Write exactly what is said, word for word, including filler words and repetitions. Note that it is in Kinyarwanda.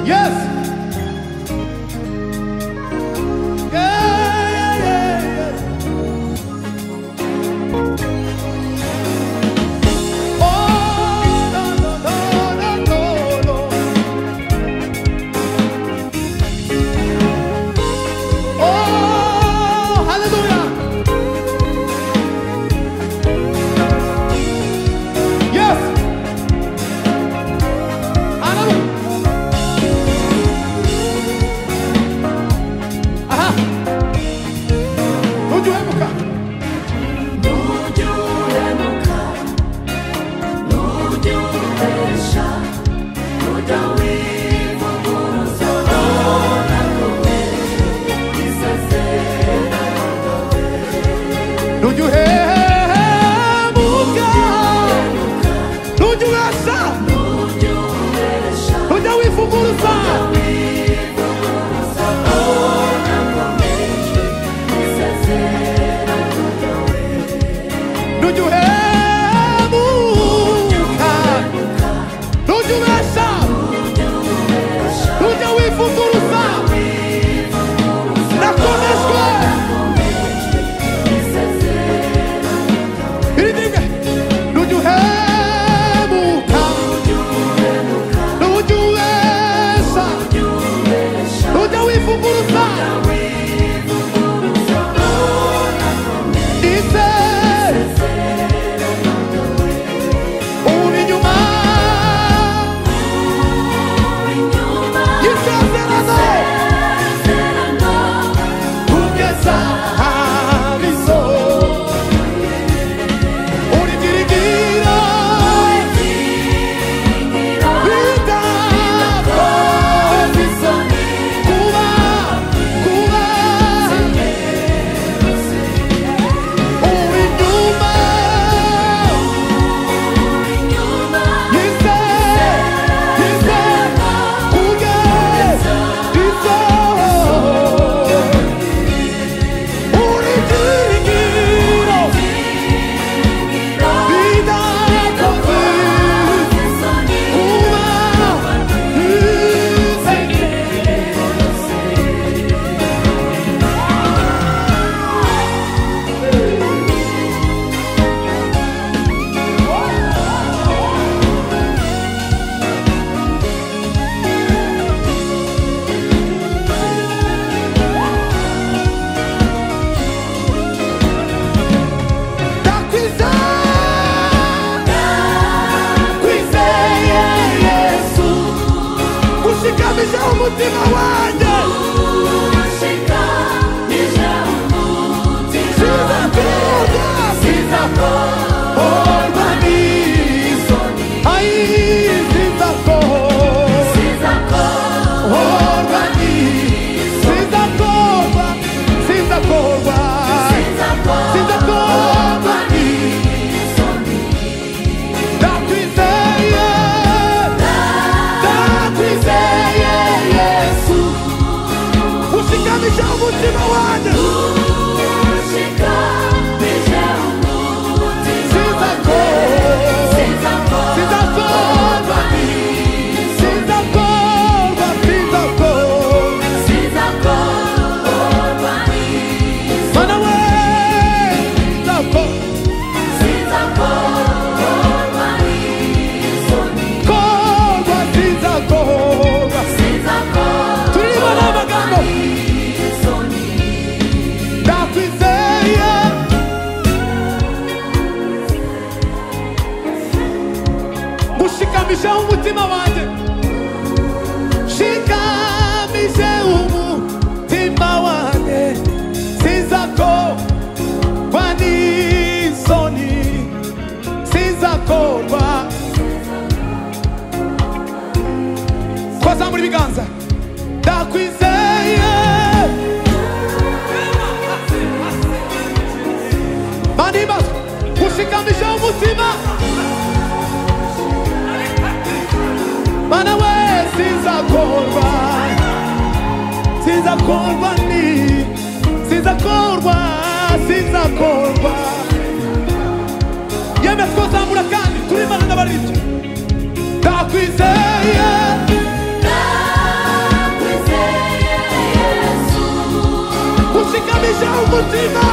Yes. Yeah, yeah, yeah, yeah. Oh, no, no, no, no, no, no. Oh, hallelujah. Yes. Hallelujah. Aha. Nujuhemuka. Nujuhemuka, nujuhesha, nujawivuguruza nakomeje isezerano ryawe. Nujuhemuka. Nujuhesha. Nujuhesha, Nujawivuguruza. nujawivuguruza nakomeje isezerano ryawe. Nujuhemuka. Nujuhesha. Nujuhesha, Nujawivuguruza. Nakomejwe. Irinde. Nujuhemuka. Nujuhesha. Nujawivuguruza. Ise. Uri inyuma. Y'isezerano. Kugeza ahabizo. Uri dirigiro. Bidakoze isoni. Kuba, kuba. Uri inyuma. Yise, yise. Kugeza izo. Uri dirigiro. Bidakoze. Kuba, yise. Ndakwizeye Yesu, ushikamisha umutima wanjye. Sizakorwa n'isoni. Ai, sizakorwa n'isoni. Sizakorwa, sizakorwa. Sizakorwa n'isoni. Ndakwizeye, ndakwizeye Yesu, ushikamisha umutima wanjye. Sizakorwa, sizakorwa, sizakorwa. Mana we, sizakorwa, korwa, sizakorwa. Turibona amagambo. Ndakwizeye, ushikamisha umutima wanjye. Shikamishe umutima wanjye. Sizakorwa n'isoni. Sizakorwa. Kwazamura ibiganza. Ndakwizeye. Manimba, ushikamisha umutima. Mana we, sizakorwa. Sizakorwa ni. Sizakorwa, sizakorwa. Yeme twazamura kandi turi Imana n'abaririmbyi. Ndakwizeye. umutima